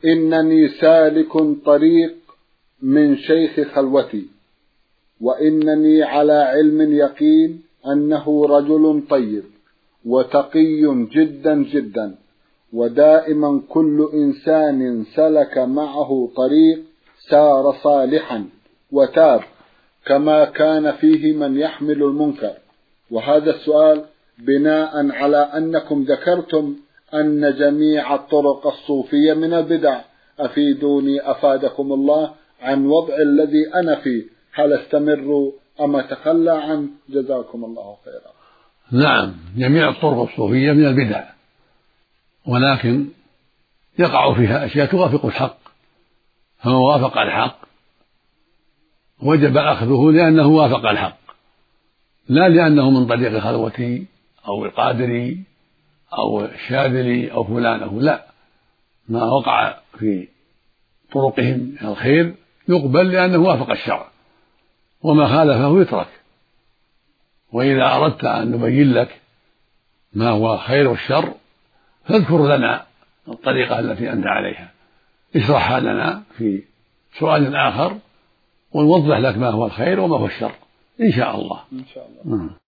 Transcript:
إنني سالك طريق من شيخ خلوتي، وإنني على علم يقين أنه رجل طيب وتقي جدا جدا، ودائما كل إنسان سلك معه طريق سار صالحا وتاب، كما كان فيه من يحمل المنكر. وهذا السؤال بناء على أنكم ذكرتم أن جميع الطرق الصوفية من البدع. أفيدوني أفادكم الله عن وضع الذي أنا فيه، هل استمر أم أتخلى عنه؟ جزاكم الله خيرا. نعم، جميع الطرق الصوفية من البدع، ولكن يقع فيها أشياء توافق الحق، فمن وافق الحق وجب أخذه لأنه وافق الحق، لا لأنه من طريق خلوتي أو القادري أو الشاذلي أو فلانه، لا، ما وقع في طرقهم من الخير يقبل لأنه وافق الشرع، وما خالفه يترك. وإذا أردت أن نبين لك ما هو خير والشر فاذكر لنا الطريقة التي أنت عليها، اشرحها لنا في سؤال آخر ونوضح لك ما هو الخير وما هو الشر إن شاء الله.